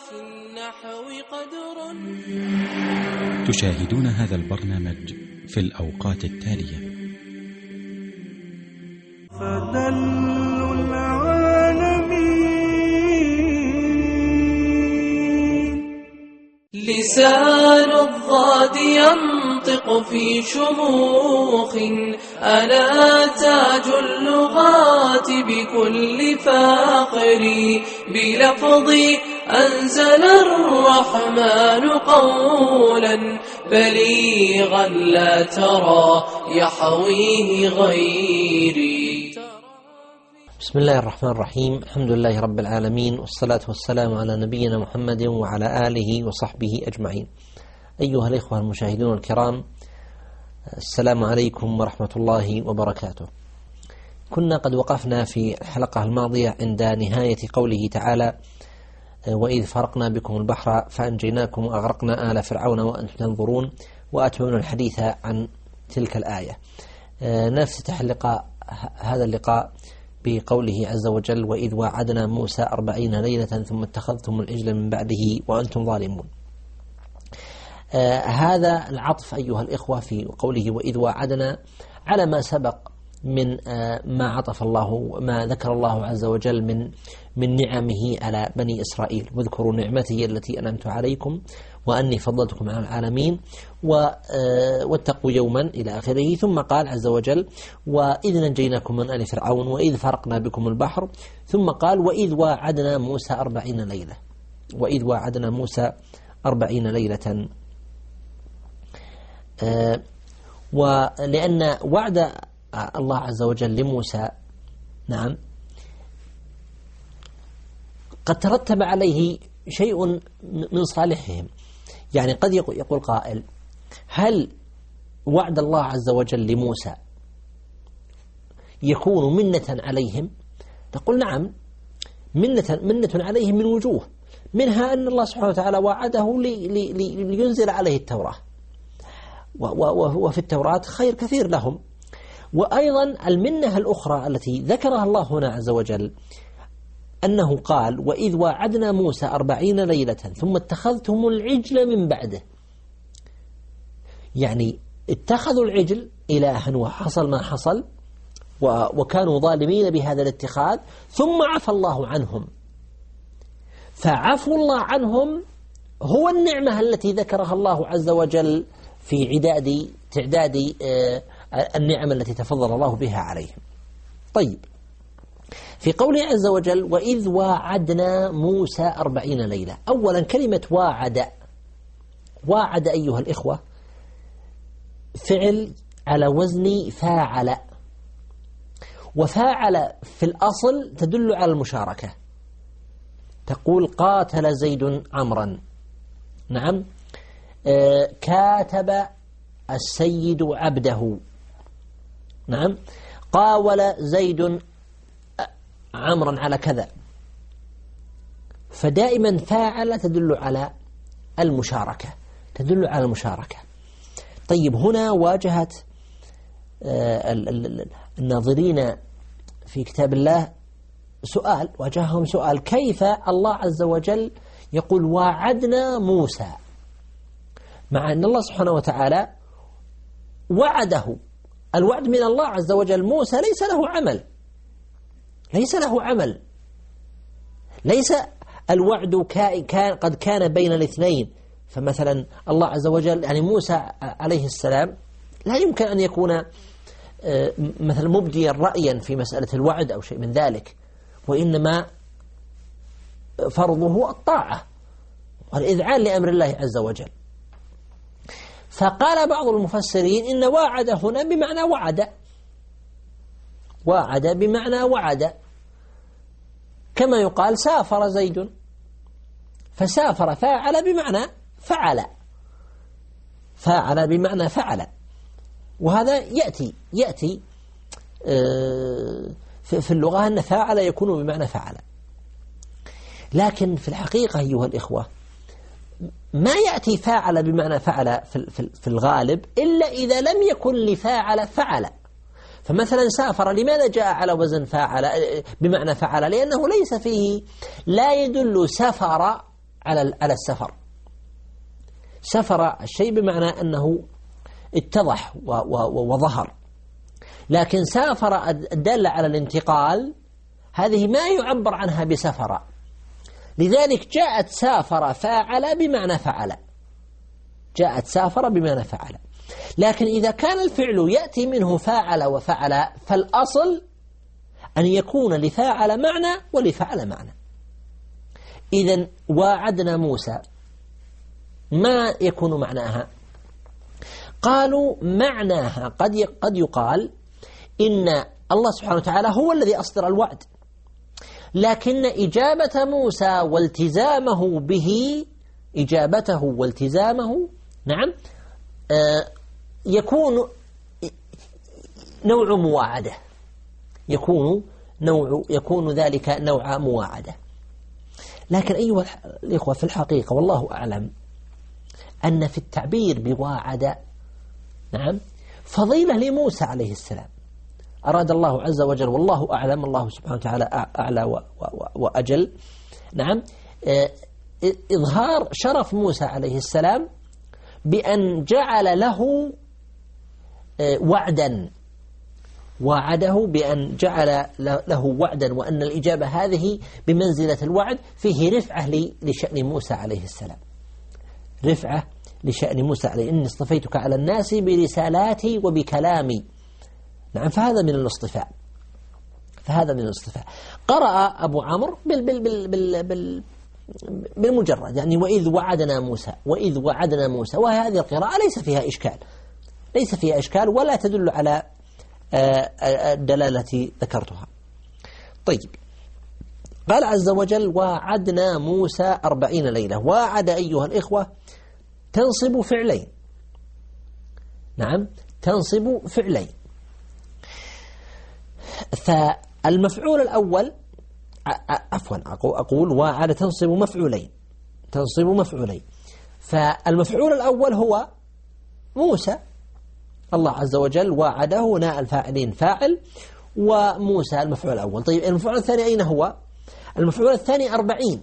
في النحو قدر. تشاهدون هذا البرنامج في الأوقات التالية: فدل العالمين. لسان الضاد ينطق في شموخ، أنا تاج اللغات بكل فاخر، بلفظي أنزل الرحمن قولا بليغا لا ترى يحويه غيري. بسم الله الرحمن الرحيم. الحمد لله رب العالمين، والصلاة والسلام على نبينا محمد وعلى آله وصحبه أجمعين. أيها الإخوة المشاهدون الكرام، السلام عليكم ورحمة الله وبركاته. كنا قد وقفنا في الحلقة الماضية عند نهاية قوله تعالى: وإذ فرقنا بكم البحر فأنجيناكم وأغرقنا آل فرعون وأنتم تنظرون، وأتممنا الحديث عن تلك الآية. نفتتح هذا اللقاء بقوله عز وجل: وإذ وعدنا موسى 40 ليلة ثم اتخذتم العجل من بعده وأنتم ظالمون. هذا العطف أيها الإخوة في قوله وإذ وعدنا على ما سبق من ما عطف الله، ما ذكر الله عز وجل من نعمه على بني إسرائيل: واذكروا نعمتي التي أنعمت عليكم وأني فضلتكم على العالمين واتقوا يوما إلى آخره. ثم قال عز وجل: وإذ نجيناكم من آل فرعون وإذ فرقنا بكم البحر. ثم قال: وإذ واعدنا موسى 40 ليلة. وإذ واعدنا موسى 40 ليلة. ولأن وعد الله عز وجل لموسى نعم قد ترتب عليه شيء من صالحهم. يعني قد يقول قائل: هل وعد الله عز وجل لموسى يكون منة عليهم؟ نقول نعم، منة عليهم من وجوه، منها أن الله سبحانه وتعالى وعده لينزل عليه التوراة، وفي التوراة خير كثير لهم. وأيضا المنة الأخرى التي ذكرها الله هنا عز وجل أنه قال: وإذ واعدنا موسى 40 ليلة ثم اتخذتم العجل من بعده. يعني اتخذوا العجل إلها وحصل ما حصل وكانوا ظالمين بهذا الاتخاذ، ثم عفى الله عنهم. فعفو الله عنهم هو النعمة التي ذكرها الله عز وجل في تعداد النعم التي تفضل الله بها عليهم. طيب، في قوله عز وجل: وإذ واعدنا موسى 40 ليلة. أولا كلمة واعد أيها الإخوة فعل على وزن فاعل، وفاعل في الأصل تدل على المشاركة. تقول: قاتل زيد عمرا. نعم. كاتب السيد عبده. نعم. قاول زيد عمرا على كذا. فدائما فاعل تدل على المشاركة، طيب، هنا واجهت الناظرين في كتاب الله واجههم سؤال: كيف الله عز وجل يقول واعدنا موسى، مع أن الله سبحانه وتعالى وعده؟ الوعد من الله عز وجل. موسى ليس له عمل، ليس الوعد قد كان بين الاثنين. فمثلا الله عز وجل، يعني موسى عليه السلام لا يمكن أن يكون مثلا مبديا رأيا في مسألة الوعد أو شيء من ذلك، وإنما فرضه الطاعة والإذعان لأمر الله عز وجل. فقال بعض المفسرين إن واعد هنا بمعنى واعد بمعنى وعد، كما يقال سافر زيد، فسافر فاعل بمعنى فعل، وهذا يأتي في اللغة أن فاعل يكون بمعنى فعل. لكن في الحقيقة أيها الإخوة ما يأتي فاعل بمعنى فعل في الغالب إلا إذا لم يكن لفاعل فعل. فمثلا سافر لماذا جاء على وزن فاعل بمعنى فعل؟ لأنه ليس فيه، لا يدل سفر على السفر. سفر الشيء بمعنى أنه اتضح وظهر، لكن سافر الدالة على الانتقال هذه ما يعبر عنها بسفر. لذلك جاءت سافر فاعل بمعنى فعل، جاءت سافر بمعنى فعل. لكن إذا كان الفعل يأتي منه فاعل وفعل فالأصل أن يكون لفاعل معنى ولفعل معنى. إذن واعدنا موسى ما يكون معناها؟ قالوا معناها قد يقال إن الله سبحانه وتعالى هو الذي أصدر الوعد، لكن إجابة موسى والتزامه به، إجابته والتزامه نعم يكون نوع مواعدة، يكون ذلك نوع مواعدة. لكن أيها الإخوة في الحقيقة والله أعلم أن في التعبير بواعد نعم فضيلة لموسى عليه السلام. أراد الله عز وجل والله أعلم، الله سبحانه وتعالى أعلى وأجل نعم إظهار شرف موسى عليه السلام بأن جعل له وعدا، وعده بأن جعل له وعدا، وأن الإجابة هذه بمنزلة الوعد، فيه رفعة لشأن موسى عليه السلام، رفعة لشأن موسى عليه. إني اصطفيتك على الناس برسالاتي وبكلامي نعم. فهذا من الاصطفاء، قرأ أبو عمرو بالمجرد يعني وإذ وعدنا موسى، وهذه القراءة ليس فيها إشكال ولا تدل على الدلالة التي ذكرتها. طيب، قال عز وجل وعدنا موسى 40 ليلة. وعد أيها الإخوة تنصب فعلين، نعم تنصب فعلين. فالمفعول الأول أقول وعد تنصب مفعولين. فالمفعول الأول هو موسى، الله عز وجل وعده هنا الفاعلين فاعل وموسى المفعول الأول. طيب المفعول الثاني أين هو؟ المفعول الثاني 40.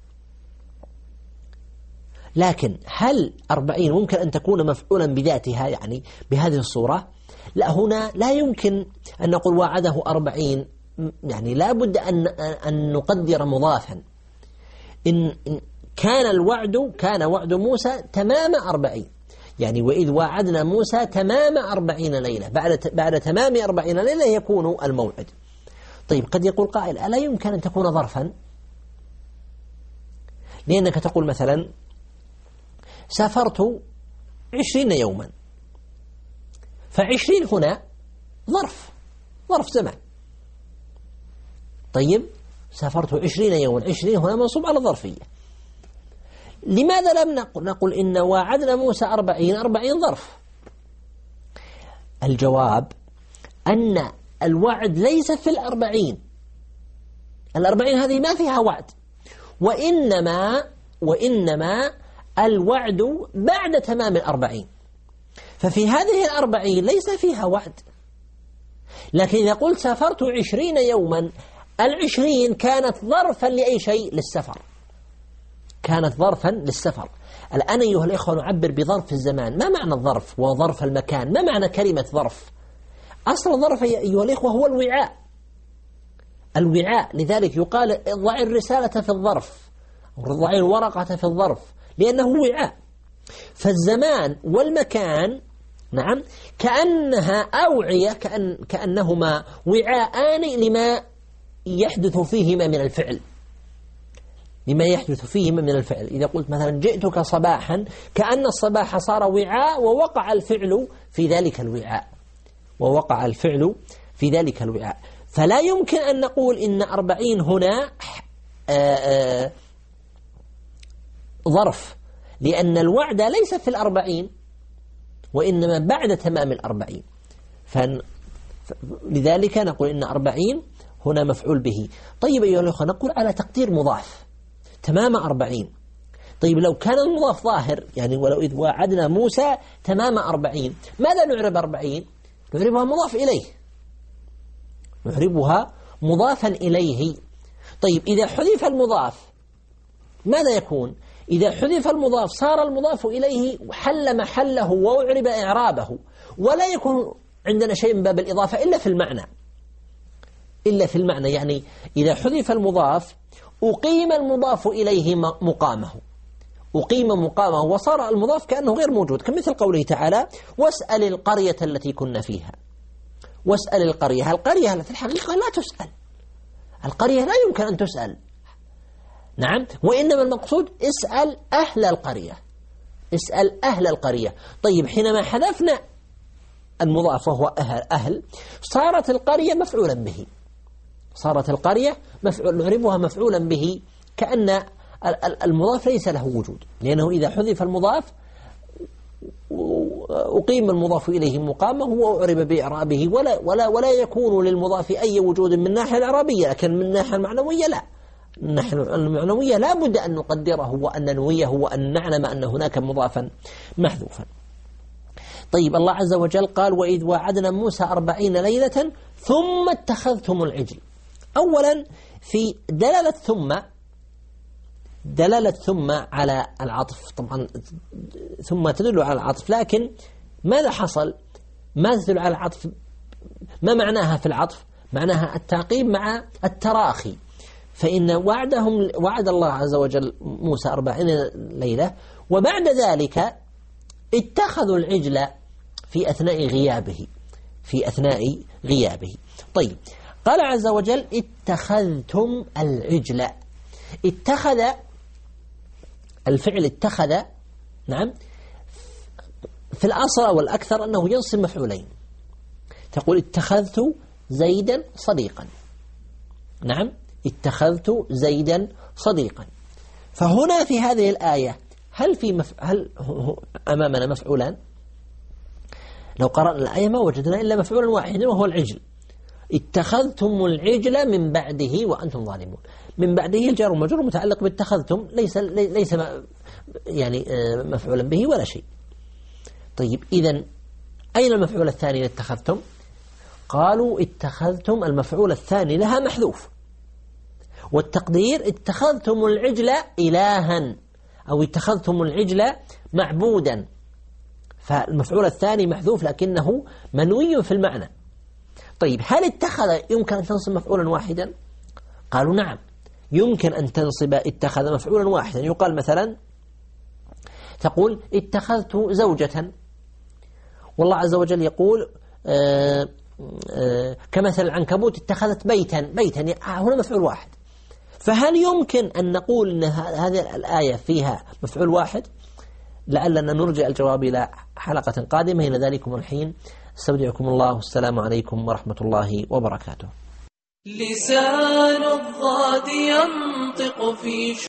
لكن هل 40 ممكن أن تكون مفعولا بذاتها يعني بهذه الصورة؟ لا، هنا لا يمكن أن نقول وعده 40، يعني لا بد أن نقدر مضافا. إن كان وعد موسى تمام 40، يعني وإذ وعدنا موسى تمام 40 ليلة، بعد تمام 40 ليلة يكون الموعد. طيب قد يقول قائل ألا يمكن أن تكون ظرفا؟ لأنك تقول مثلا سافرت 20 يوما، ف20 هنا ظرف زمان. طيب سافرت 20 يوما، 20 هنا منصوب على ظرفية. لماذا لم نقل إن وعدنا موسى 40 ظرف؟ الجواب أن الوعد ليس في 40 هذه ما فيها وعد، وإنما الوعد بعد تمام 40. ففي هذه 40 ليس فيها وعد. لكن إذا قلت سافرت 20 يوما، 20 كانت ظرفا لأي شيء؟ للسفر، كانت ظرفا للسفر. الآن أيها الإخوة نعبر بظرف الزمان. ما معنى الظرف وظرف المكان؟ ما معنى كلمة ظرف؟ أصل الظرف أيها الإخوة هو الوعاء. لذلك يقال ضع الرسالة في الظرف، ضع الورقة في الظرف، لأنه وعاء. فالزمان والمكان نعم كأنها أوعية، كأنهما وعاءان لما يحدث فيهما من الفعل. إذا قلت مثلا جئتك صباحا، كأن الصباح صار وعاء ووقع الفعل في ذلك الوعاء. فلا يمكن أن نقول إن 40 هنا ظرف، لأن الوعد ليس في 40 وإنما بعد تمام 40. لذلك نقول إن 40 هنا مفعول به. طيب أيها الأخوة نقول على تقدير مضاف تمام 40. طيب لو كان المضاف ظاهر، يعني ولو إذ وعدنا موسى تمام 40، ماذا نعرب 40؟ نعربها مضافا إليه. طيب إذا حذف المضاف ماذا يكون؟ إذا حذف المضاف صار المضاف إليه حل محله وأعرب إعرابه، ولا يكون عندنا شيء من باب الإضافة إلا في المعنى، يعني إذا حذف المضاف أقيم المضاف إليه مقامه وصار المضاف كأنه غير موجود، كمثل قوله تعالى واسأل القرية التي كنا فيها. واسأل القرية في الحقيقة لا تسأل، القرية لا يمكن أن تسأل، نعم، وإنما المقصود اسأل أهل القرية. طيب حينما حذفنا المضاف وهو أهل صارت القرية مفعولا به، نعربها مفعولا به، كأن المضاف ليس له وجود، لأنه إذا حذف المضاف أقيم المضاف إليه مقامه وأعرب بإعرابه، ولا يكون للمضاف أي وجود من الناحية الإعرابية، لكن من الناحية المعنوية لا. الناحية المعنوية لا بد أن نقدره وأن ننويه وأن نعلم أن هناك مضافا محذوفا. طيب الله عز وجل قال وإذ وعدنا موسى 40 ليلة ثم اتخذتم العجل. أولا في دلالة ثم على العطف، طبعا ثم تدل على العطف، لكن ماذا حصل؟ ماذا تدل على العطف؟ ما معناها في العطف؟ معناها التعقيب مع التراخي، فإن وعد الله عز وجل موسى 40 ليلة، وبعد ذلك اتخذوا العجل في أثناء غيابه. طيب قال عز وجل اتخذتم العجل. اتخذ، الفعل اتخذ، نعم، في الأصل والأكثر أنه ينصب مفعولين. تقول اتخذت زيدا صديقا، نعم، اتخذت زيدا صديقا. فهنا في هذه الآية هل أمامنا مفعولان؟ لو قرأنا الآية ما وجدنا إلا مفعولا واحدا وهو العجل. اتخذتم العجل من بعده وأنتم ظالمون. من بعده الجار والمجرور متعلق باتخذتم، ليس يعني مفعولا به ولا شيء. طيب إذن أين المفعول الثاني لاتخذتم؟ قالوا اتخذتم المفعول الثاني لها محذوف، والتقدير اتخذتم العجل إلها أو اتخذتم العجل معبودا، فالمفعول الثاني محذوف لكنه منوي في المعنى. طيب هل اتخذ يمكن أن تنصب مفعولا واحدا؟ قالوا نعم، يمكن أن تنصب اتخذ مفعولا واحدا. يقال مثلا تقول اتخذت زوجة، والله عز وجل يقول كمثل العنكبوت اتخذت بيتا، هنا مفعول واحد. فهل يمكن أن نقول أن هذه الآية فيها مفعول واحد؟ لعلنا نرجع الجواب إلى حلقة قادمة. إلى ذلكم الحين استودعكم الله، والسلام عليكم ورحمة الله وبركاته. لسان الضاد ينطق في